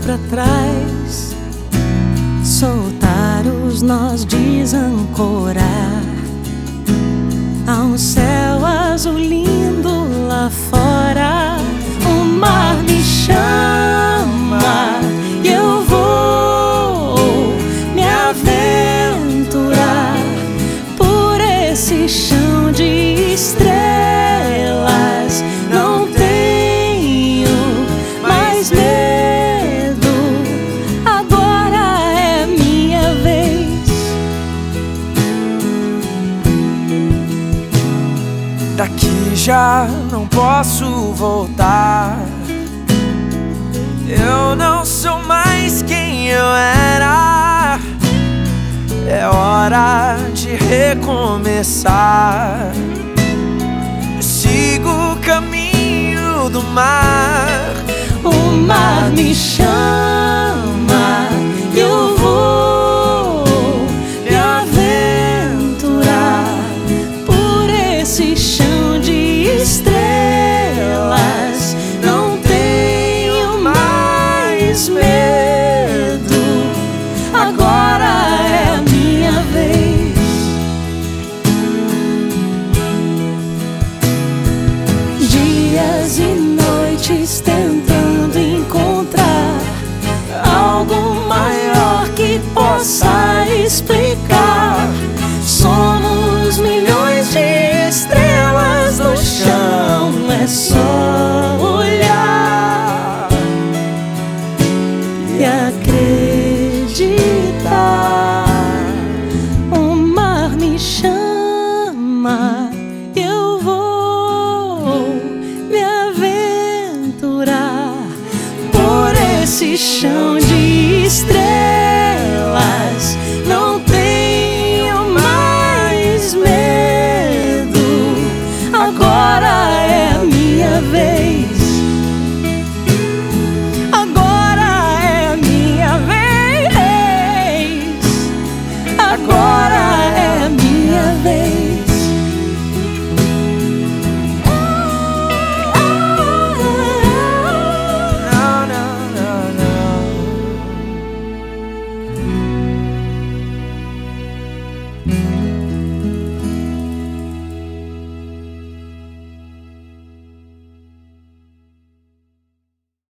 pra trás, soltar os nós, desancorar. Há um céu azul lindo lá fora, o mar me chama e eu vou me aventurar por esse chão de estrelas. Não tenho mais medo, agora é minha vez. Daqui já não posso voltar. Eu não sou mais quem eu era. É hora de recomeçar. Eu sigo o caminho do mar. O mar me chama e eu vou me aventurar por esse chão de estrelas. Não tenho mais medo, agora é a minha vez. Dias e noites tentando encontrar algo maior que possa explicar. Somos milhões de estrelas no chão, é só olhar e acreditar. O mar me chama, eu vou me aventurar por esse chão de